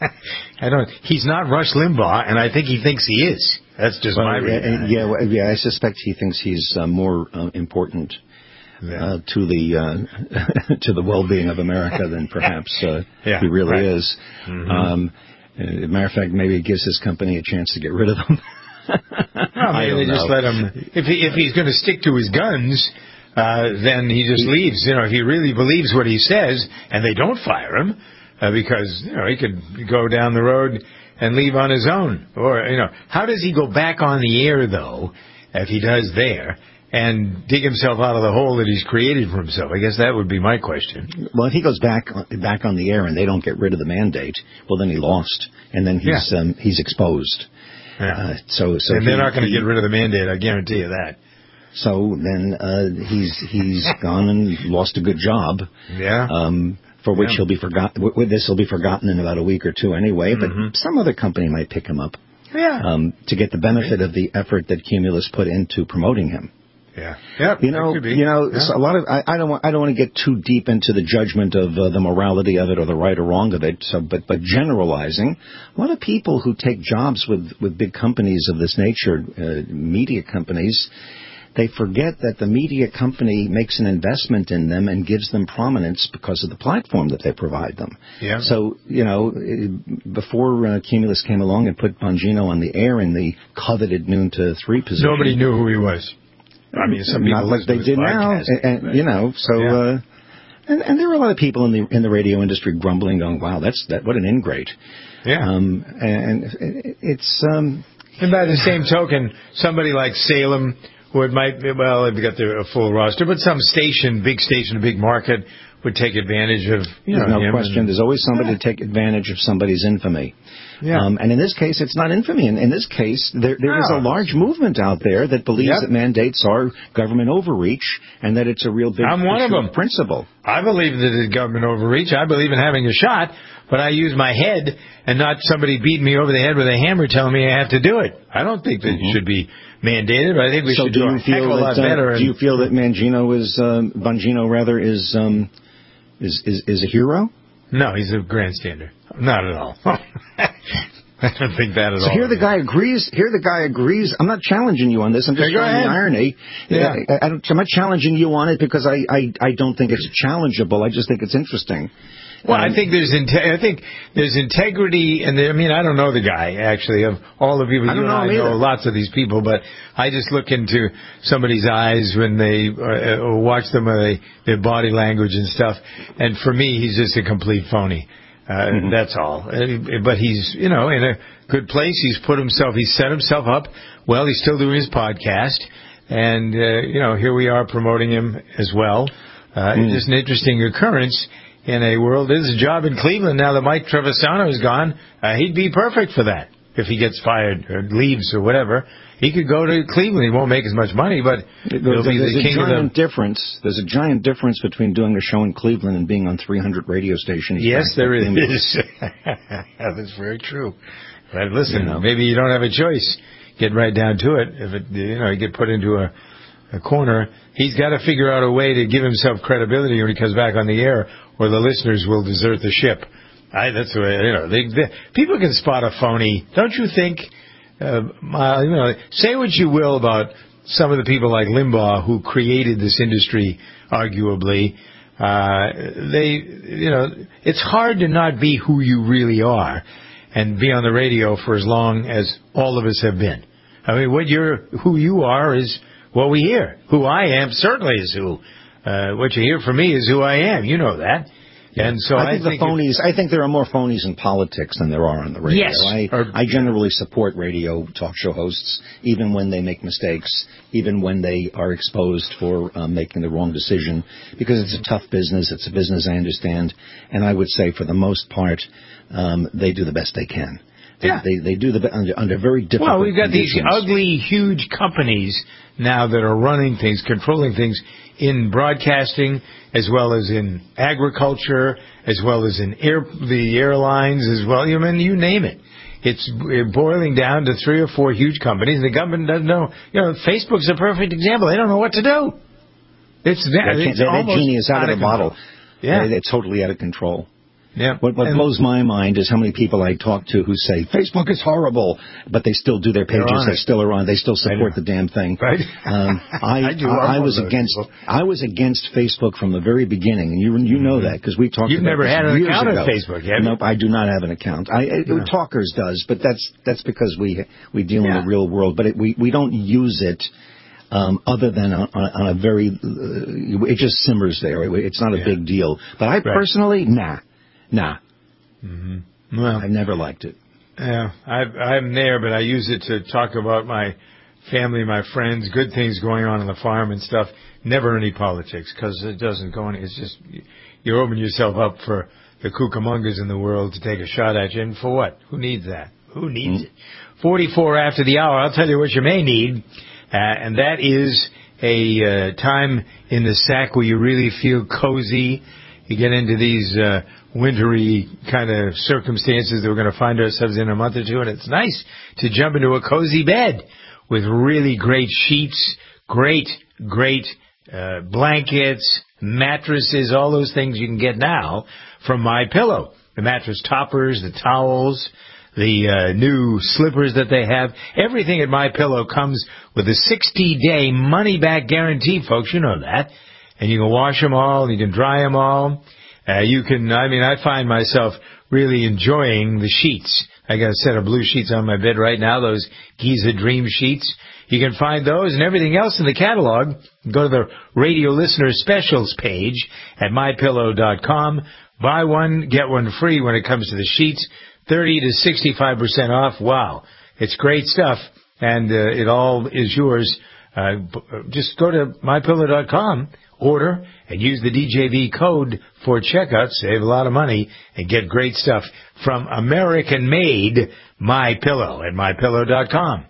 I don't. He's not Rush Limbaugh, and I think he thinks he is. That's just well, my reading. Yeah, well, yeah. I suspect he thinks he's uh, more uh, important yeah. uh, to the uh, to the well-being of America than perhaps uh, yeah, he really right. is. Mm-hmm. Um, as a matter of fact, maybe it gives his company a chance to get rid of him. Well, I mean, they know. just let him. If he if he's going to stick to his guns. Uh, then he just leaves. You know, if he really believes what he says, and they don't fire him, uh, because, you know, he could go down the road and leave on his own. Or, you know, how does he go back on the air, though, if he does there, and dig himself out of the hole that he's created for himself? I guess that would be my question. Well, if he goes back back on the air and they don't get rid of the mandate, well, then he lost, and then he's yeah. um, he's exposed. Yeah. Uh, so, so and he, they're not going to he, get rid of the mandate, I guarantee you that. So then uh, he's he's gone and lost a good job. Yeah. Um, for which yeah. he'll be forgotten. This will be forgotten in about a week or two anyway. Mm-hmm. But some other company might pick him up. Yeah. Um, to get the benefit of the effort that Cumulus put into promoting him. Yeah. Yep, you know, you know, yeah. a lot of I, I don't want I don't want to get too deep into the judgment of uh, the morality of it or the right or wrong of it. So, but but generalizing, a lot of people who take jobs with with big companies of this nature, uh, media companies. They forget that the media company makes an investment in them and gives them prominence because of the platform that they provide them. Yeah. So, you know, before uh, Cumulus came along and put Bongino on the air in the coveted noon to three position. Nobody knew who he was. I mean, some people not like they did now. And, and, you know, so, yeah. uh, and, and there were a lot of people in the in the radio industry grumbling, going, wow, that's that what an ingrate. Yeah. Um, and it's... Um, And by the same token, somebody like Salem, who it might, well, they've got their a full roster, but some station, big station, a big market, would take advantage of, you There's know, no question. And, There's always somebody yeah. to take advantage of somebody's infamy. Yeah. Um, and in this case, it's not infamy. In, in this case, there, there is a large movement out there that believes yep. that mandates are government overreach and that it's a real big I'm one of them. principle. I believe that it's government overreach. I believe in having a shot, but I use my head and not somebody beating me over the head with a hammer telling me I have to do it. I don't think that mm-hmm. it should be mandated, but I think we so should do, do you a feel heck of a lot that, uh, better. Do you feel that Mangino is, um, Bongino rather, is, um, is, is, is a hero? No, he's a grandstander. Not at all. I don't think that at so all. Here the guy agrees. Here the guy agrees. I'm not challenging you on this. I'm just hey, showing the irony. Yeah. I, I don't, I'm not challenging you on it because I, I, I don't think it's challengeable. I just think it's interesting. Well, um, I think there's inte- I think there's integrity, and there, I mean, I don't know the guy actually. Of all the people, I you don't and know I know lots of these people, but I just look into somebody's eyes when they uh, or watch them, uh, they, their body language and stuff. And for me, he's just a complete phony. Uh, mm-hmm. That's all. Uh, but he's, you know, in a good place. He's put himself, he's set himself up. Well, he's still doing his podcast. And, uh, you know, here we are promoting him as well. Uh, mm. It's just an interesting occurrence in a world. There's a job in Cleveland now that Mike Trevisano is gone. Uh, he'd be perfect for that if he gets fired or leaves or whatever. He could go to Cleveland. He won't make as much money, but he'll be there's the a king giant of the... difference. There's a giant difference between doing a show in Cleveland and being on three hundred radio stations. Yes, there is. That's very true. But listen, you know. Maybe you don't have a choice. Get right down to it. If it, you know, you get put into a, a corner, he's got to figure out a way to give himself credibility when he comes back on the air, or the listeners will desert the ship. I, that's the way, you know, they, they, people can spot a phony, don't you think? Uh, uh, you know, say what you will about some of the people like Limbaugh who created this industry, arguably. Uh, they, you know, it's hard to not be who you really are and be on the radio for as long as all of us have been. I mean, what you're, who you are is what we hear. Who I am certainly is who. Uh, what you hear from me is who I am. You know that. And so I think, I think the phonies. I think there are more phonies in politics than there are on the radio. Yes. I, I generally support radio talk show hosts, even when they make mistakes, even when they are exposed for um, making the wrong decision, because it's a tough business. It's a business I understand, and I would say for the most part, um, they do the best they can. They, yeah. they, they do the under, under very difficult Well, we've got conditions. these ugly, huge companies now that are running things, controlling things in broadcasting, as well as in agriculture, as well as in air, the airlines, as well. You I mean, you name it. It's boiling down to three or four huge companies. The government doesn't know. You know, Facebook's a perfect example. They don't know what to do. It's that. It's that genie is out of the bottle. Yeah, they're totally out of control. Yeah. What, what blows my mind is how many people I talk to who say Facebook is horrible, but they still do their pages. They still are on. They still support the damn thing. Right. Um, I, I do. I, I was against. People. I was against Facebook from the very beginning, and you you know that because we talked. You've about never this had an years account ago. on Facebook, have you? Nope, I do not have an account. I it, no. Talkers does, but that's that's because we we deal yeah. in the real world. But it, we we don't use it. Um, other than on, on a very, uh, it just simmers there. It's not a yeah. big deal. But I right. personally, nah, nah. Mm-hmm. Well, I never liked it. Yeah, I, I'm there, but I use it to talk about my family, my friends, good things going on on the farm and stuff. Never any politics, because it doesn't go any. It's just you open yourself up for the kookamongas in the world to take a shot at you, and for what? Who needs that? Who needs mm-hmm. it? forty-four after the hour. I'll tell you what you may need, uh, and that is a uh, time in the sack where you really feel cozy. You get into these uh, wintry kind of circumstances that we're going to find ourselves in a month or two, and it's nice to jump into a cozy bed with really great sheets, great, great uh, blankets, mattresses, all those things you can get now from MyPillow. The mattress toppers, the towels, the uh, new slippers that they have. Everything at MyPillow comes with a sixty-day money-back guarantee, folks. You know that. And you can wash them all, you can dry them all. Uh, you can, I mean, I find myself really enjoying the sheets. I got a set of blue sheets on my bed right now, those Giza Dream sheets. You can find those and everything else in the catalog. Go to the Radio Listener Specials page at my pillow dot com. Buy one, get one free when it comes to the sheets. thirty to sixty-five percent off. Wow. It's great stuff, and uh, it all is yours. Uh, just go to my pillow dot com, order, and use the D J V code for checkout. Save a lot of money and get great stuff from American-made MyPillow at my pillow dot com.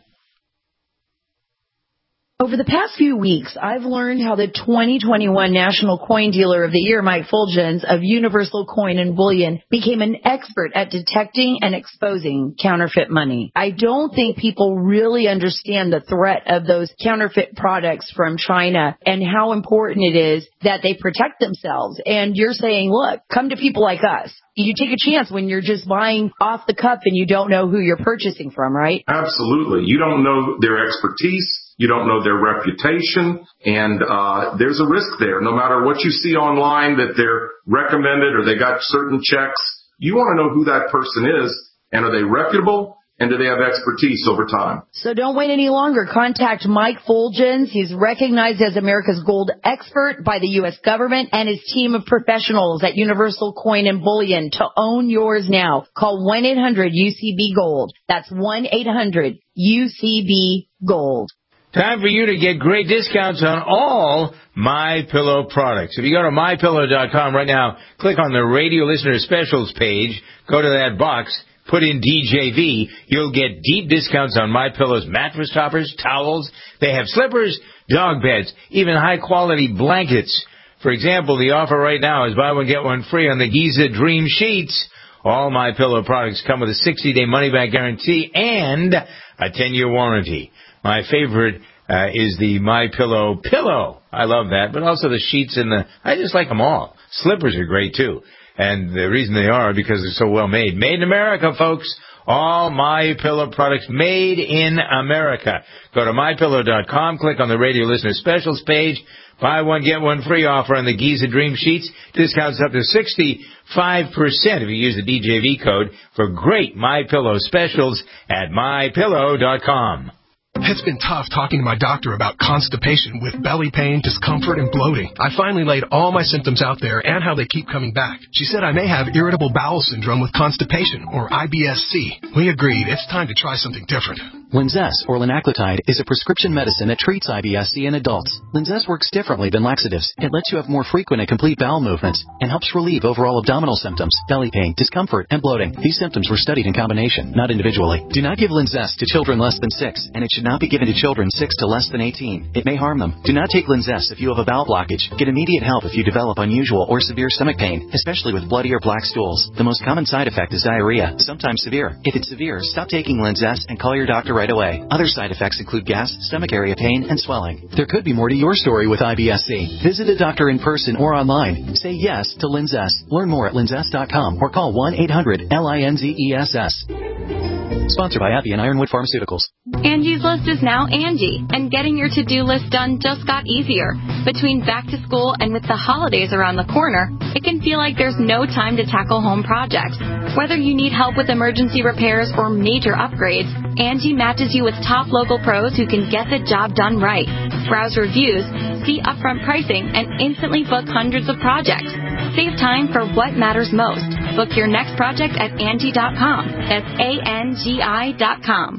Over the past few weeks, I've learned how the twenty twenty-one National Coin Dealer of the Year, Mike Fulgens of Universal Coin and Bullion, became an expert at detecting and exposing counterfeit money. I don't think people really understand the threat of those counterfeit products from China and how important it is that they protect themselves. And you're saying, look, come to people like us. You take a chance when you're just buying off the cuff and you don't know who you're purchasing from, right? Absolutely. You don't know their expertise. You don't know their reputation, and uh there's a risk there. No matter what you see online that they're recommended or they got certain checks, you want to know who that person is, and are they reputable, and do they have expertise over time? So don't wait any longer. Contact Mike Fulgens. He's recognized as America's gold expert by the U S government and his team of professionals at Universal Coin and Bullion to own yours now. Call one eight hundred U C B Gold. That's one eight hundred U C B Gold. Time for you to get great discounts on all MyPillow products. If you go to my pillow dot com right now, click on the radio listener specials page, go to that box, put in D J V, you'll get deep discounts on MyPillow's mattress toppers, towels. They have slippers, dog beds, even high-quality blankets. For example, the offer right now is buy one, get one free on the Giza Dream Sheets. All MyPillow products come with a sixty-day money-back guarantee and a ten-year warranty. My favorite uh, is the MyPillow pillow. I love that, but also the sheets and the, I just like them all. Slippers are great too. And the reason they are because they're so well made. Made in America, folks. All MyPillow products made in America. Go to my pillow dot com, click on the radio listener specials page. Buy one, get one free offer on the Giza Dream Sheets. Discounts up to sixty-five percent if you use the D J V code for great MyPillow specials at my pillow dot com. It's been tough talking to my doctor about constipation with belly pain, discomfort, and bloating. I finally laid all my symptoms out there and how they keep coming back. She said I may have irritable bowel syndrome with constipation, or I B S C. We agreed it's time to try something different. Linzess, or linaclotide, is a prescription medicine that treats I B S C in adults. Linzess works differently than laxatives. It lets you have more frequent and complete bowel movements and helps relieve overall abdominal symptoms, belly pain, discomfort, and bloating. These symptoms were studied in combination, not individually. Do not give Linzess to children less than six, and it should not be given to children six to less than eighteen. It may harm them. Do not take Linzess if you have a bowel blockage. Get immediate help if you develop unusual or severe stomach pain, especially with bloody or black stools. The most common side effect is diarrhea, sometimes severe. If it's severe, stop taking Linzess and call your doctor right away. Other side effects include gas, stomach area pain, and swelling. There could be more to your story with I B S C. Visit a doctor in person or online. Say yes to Linzess. Learn more at linzess dot com or call one eight hundred L I N Z E S S. Sponsored by Appy and Ironwood Pharmaceuticals. Angie's List is now Angie, and getting your to-do list done just got easier. Between back to school and with the holidays around the corner, it can feel like there's no time to tackle home projects. Whether you need help with emergency repairs or major upgrades, Angie matches you with top local pros who can get the job done right. Browse reviews, see upfront pricing, and instantly book hundreds of projects. Save time for what matters most. Book your next project at Angie dot com. That's A N G I dot com.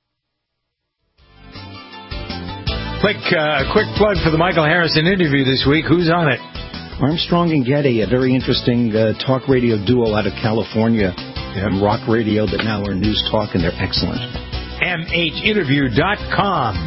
Quick, uh, quick plug for the Michael Harrison interview this week. Who's on it? Armstrong and Getty, a very interesting uh, talk radio duo out of California. Yep. Rock radio that now are news talk, and they're excellent. M H interview dot com.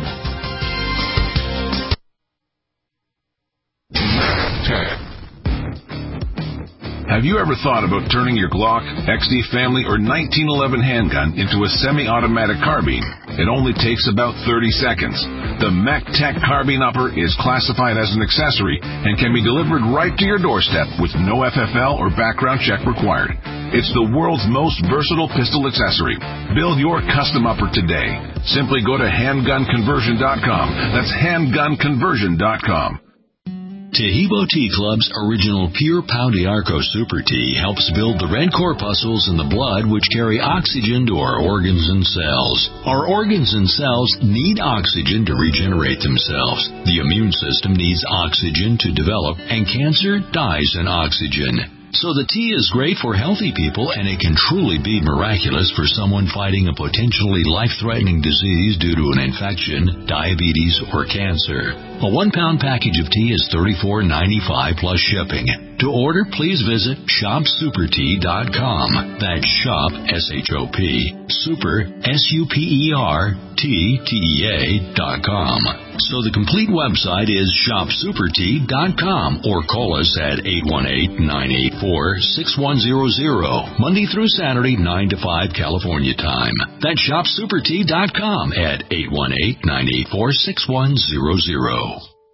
Have you ever thought about turning your Glock, X D Family, or nineteen eleven handgun into a semi-automatic carbine? It only takes about thirty seconds. The MechTech Carbine Upper is classified as an accessory and can be delivered right to your doorstep with no F F L or background check required. It's the world's most versatile pistol accessory. Build your custom upper today. Simply go to handgun conversion dot com. That's handgun conversion dot com. Tehibo Tea Club's original Pure Pau d'Arco Super Tea helps build the red corpuscles in the blood which carry oxygen to our organs and cells. Our organs and cells need oxygen to regenerate themselves. The immune system needs oxygen to develop, and cancer dies in oxygen. So the tea is great for healthy people, and it can truly be miraculous for someone fighting a potentially life-threatening disease due to an infection, diabetes, or cancer. A one-pound package of tea is thirty-four ninety-five plus shipping. To order, please visit shop super tea dot com. That's shop, S H O P, super, S U P E R, T, T E A, dot com. So the complete website is shop super tea dot com, or call us at eight one eight, nine eight four, six one zero zero, Monday through Saturday, nine to five California time. That's shop super tea dot com at eight one eight, nine eight four, six one zero zero.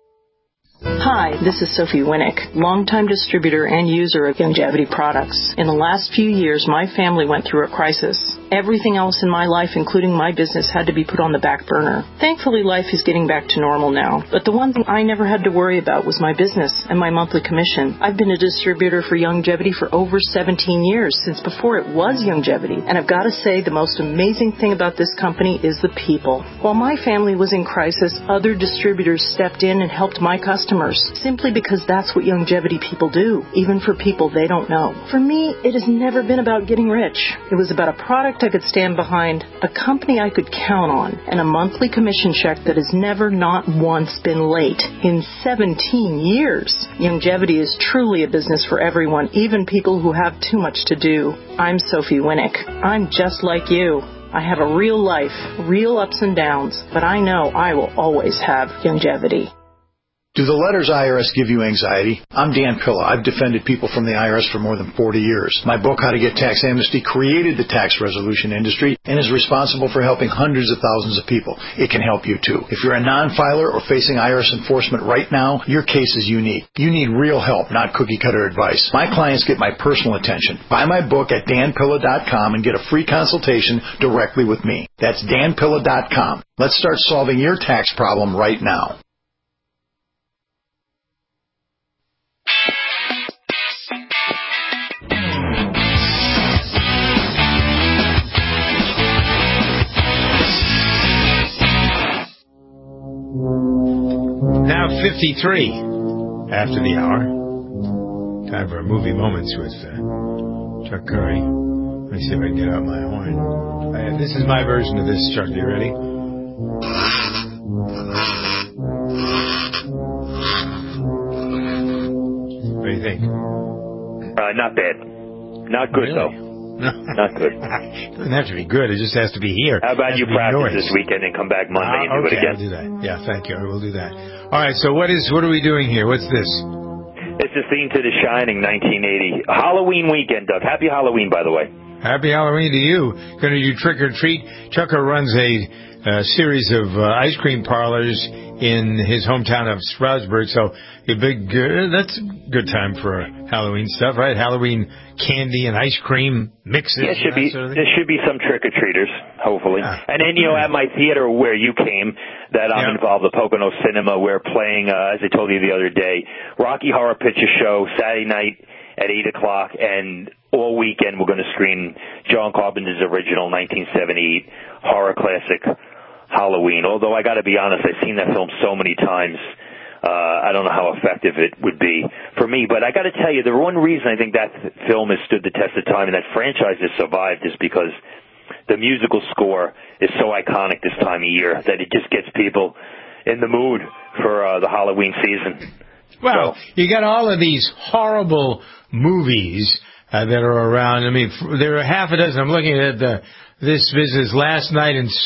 Hi, this is Sophie Winnick, longtime distributor and user of Youngevity products. In the last few years, my family went through a crisis. Everything else in my life, including my business, had to be put on the back burner. Thankfully, life is getting back to normal now. But the one thing I never had to worry about was my business and my monthly commission. I've been a distributor for Youngevity for over seventeen years, since before it was Youngevity. And I've got to say, the most amazing thing about this company is the people. While my family was in crisis, other distributors stepped in and helped my customers, simply because that's what Youngevity people do, even for people they don't know. For me, it has never been about getting rich. It was about a product I could stand behind, a company I could count on, and a monthly commission check that has never, not once, been late in seventeen years. Youngevity is truly a business for everyone, even people who have too much to do. I'm Sophie Winnick. I'm just like you. I have a real life, real ups and downs, but I know I will always have Youngevity. Do the letters I R S give you anxiety? I'm Dan Pilla. I've defended people from the I R S for more than forty years. My book, How to Get Tax Amnesty, created the tax resolution industry and is responsible for helping hundreds of thousands of people. It can help you, too. If you're a non-filer or facing I R S enforcement right now, your case is unique. You need real help, not cookie-cutter advice. My clients get my personal attention. Buy my book at dan pilla dot com and get a free consultation directly with me. That's dan pilla dot com. Let's start solving your tax problem right now. Now fifty-three after the hour. Time for movie moments with uh, Chuck Curry. Let me see if I can get out my horn. Uh, this is my version of this, Chuck. You ready? What do you think? Uh, not bad. Not good, really? though. Not good. It doesn't have to be good. It just has to be here. How about you practice this weekend and come back Monday uh, and do okay, it again? I'll do that. Yeah, thank you. I will do that. All right, so what is what are we doing here? What's this? It's the theme to The Shining, nineteen eighty. Halloween weekend, Doug. Happy Halloween, by the way. Happy Halloween to you. Going to do trick or treat. Chucker runs a uh, series of uh, ice cream parlors in his hometown of Stroudsburg, so a big uh, that's a good time for Halloween stuff, right? Halloween candy and ice cream mixes. Yeah, should be sort of there should be some trick or treaters, hopefully. Yeah. And then you know, at my theater where you came, that I'm yeah. involved, the Pocono Cinema, we're playing, uh, as I told you the other day, Rocky Horror Picture Show Saturday night at eight o'clock, and all weekend we're going to screen John Carpenter's original nineteen seventy-eight horror classic Halloween. Although I got to be honest, I've seen that film so many times. Uh, I don't know how effective it would be for me, but I got to tell you, the one reason I think that film has stood the test of time and that franchise has survived is because the musical score is so iconic this time of year that it just gets people in the mood for uh, the Halloween season. Well, so, you got all of these horrible movies uh, that are around. I mean, there are half a dozen. I'm looking at the this business last night in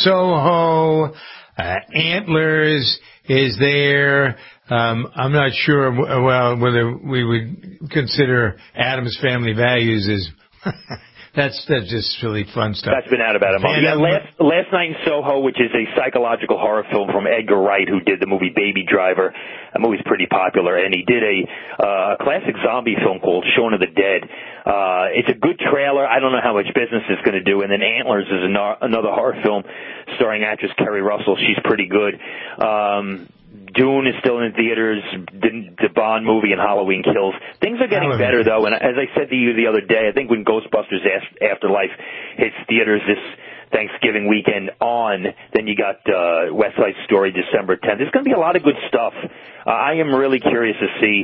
Soho. Uh, Antlers is there. Um, I'm not sure, well, whether we would consider Addams Family Values as that's that's just really fun stuff. That's been out about a month. Yeah, last last night in Soho, which is a psychological horror film from Edgar Wright, who did the movie Baby Driver. That movie's pretty popular, and he did a uh, classic zombie film called Shaun of the Dead. Uh, it's a good trailer. I don't know how much business it's going to do. And then Antlers is an- another horror film starring actress Kerry Russell. She's pretty good. Um, Dune is still in theaters, the, the Bond movie and Halloween Kills. Things are getting Halloween. better, though, and as I said to you the other day, I think when Ghostbusters Afterlife hits theaters this Thanksgiving weekend on, then you got uh, West Side Story December tenth. There's going to be a lot of good stuff. Uh, I am really curious to see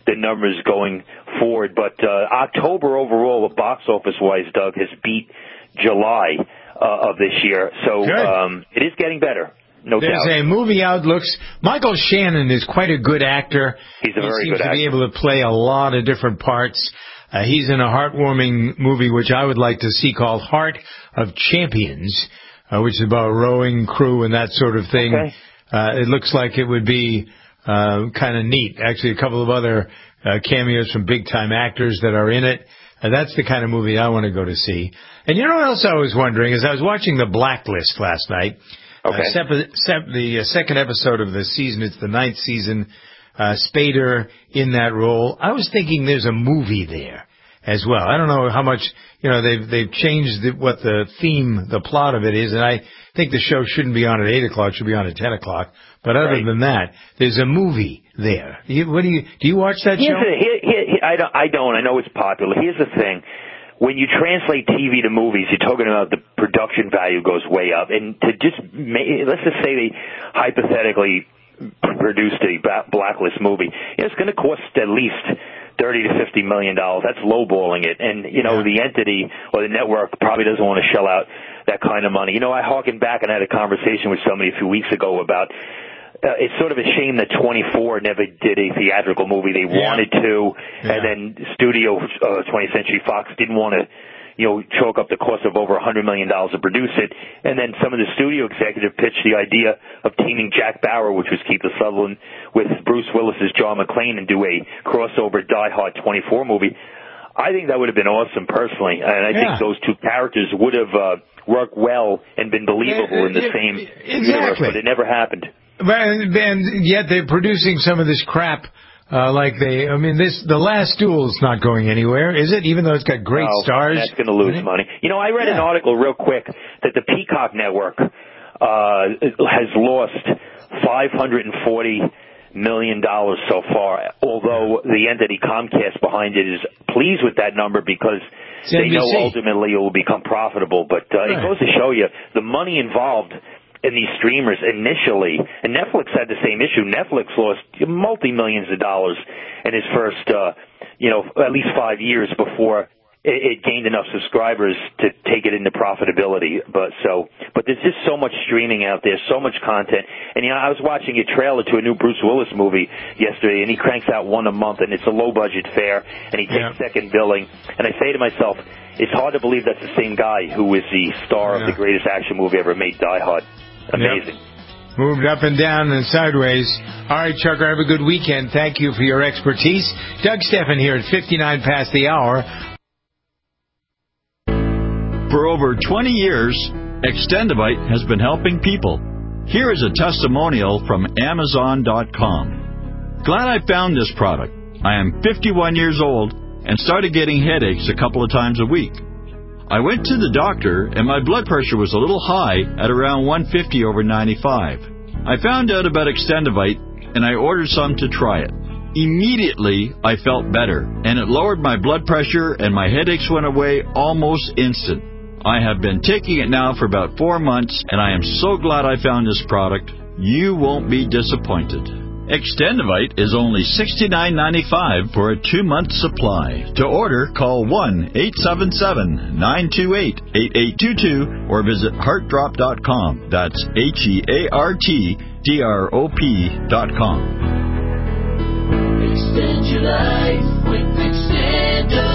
the numbers going forward. But uh, October overall, box office-wise, Doug, has beat July uh, of this year. So um, it is getting better. No There's doubt. a movie outlooks. Michael Shannon is quite a good actor. He's a he very seems good to actor. be able to play a lot of different parts. Uh, he's in a heartwarming movie which I would like to see called Heart of Champions, uh, which is about a rowing crew and that sort of thing. Okay. Uh, it looks like it would be uh, kind of neat. Actually, a couple of other uh, cameos from big-time actors that are in it. Uh, that's the kind of movie I want to go to see. And you know what else I was wondering? As I was watching The Blacklist last night, Okay. Uh, sep- sep- the uh, second episode of the season, it's the ninth season, uh, Spader in that role. I was thinking there's a movie there as well. I don't know how much, you know, they've, they've changed the, what the theme, the plot of it is, and I think the show shouldn't be on at eight o'clock, it should be on at ten o'clock. But other Right. than that, there's a movie there. You, what do you, do you watch that Here's show? a, here, here, here, I don't, I don't, I know it's popular. Here's the thing. When you translate T V to movies, you're talking about the production value goes way up. And to just, ma- let's just say they hypothetically produced a Blacklist movie, it's going to cost at least thirty to fifty million dollars. That's lowballing it. And, you know, yeah. the entity or the network probably doesn't want to shell out that kind of money. You know, I harken back and had a conversation with somebody a few weeks ago about Uh, it's sort of a shame that twenty-four never did a theatrical movie. They yeah. wanted to, yeah. and then Studio uh, twentieth Century Fox didn't want to, you know, choke up the cost of over one hundred million dollars to produce it. And then some of the studio executive pitched the idea of teaming Jack Bauer, which was Keith Sutherland, with Bruce Willis's John McClane and do a crossover Die Hard twenty-four movie. I think that would have been awesome, personally, and I yeah. think those two characters would have uh, worked well and been believable in the same exactly. universe, but it never happened. And, and yet they're producing some of this crap, uh, like they, I mean, this, The Last Duel is not going anywhere, is it? Even though it's got great no, stars. That's going to lose money. You know, I read yeah. an article real quick that the Peacock Network, uh, has lost five hundred forty million dollars so far, although the entity Comcast behind it is pleased with that number because they know ultimately it will become profitable. But, uh, right. it goes to show you the money involved in these streamers initially, and Netflix had the same issue. Netflix lost multi-millions of dollars in its first, uh, you know, at least five years before it, it gained enough subscribers to take it into profitability. But so, but there's just so much streaming out there, so much content. And, you know, I was watching a trailer to a new Bruce Willis movie yesterday, and he cranks out one a month, and it's a low-budget fare, and he takes yeah. second billing. And I say to myself, it's hard to believe that's the same guy who was the star yeah. of the greatest action movie ever made, Die Hard. Amazing. Yep. Moved up and down and sideways. All right, Chucker, have a good weekend. Thank you for your expertise. Doug Steffen here at fifty-nine past the hour. For over twenty years, Extendivite has been helping people. Here is a testimonial from Amazon dot com. Glad I found this product. I am fifty-one years old and started getting headaches a couple of times a week. I went to the doctor, and my blood pressure was a little high at around one fifty over ninety-five. I found out about Extendivite, and I ordered some to try it. Immediately, I felt better, and it lowered my blood pressure, and my headaches went away almost instant. I have been taking it now for about four months, and I am so glad I found this product. You won't be disappointed. Extendivite is only sixty-nine ninety-five for a two-month supply. To order, call one eight seven seven, nine two eight, eight eight two two or visit heart drop dot com. That's H E A R T D R O P dot com. Extend your life with Extendivite.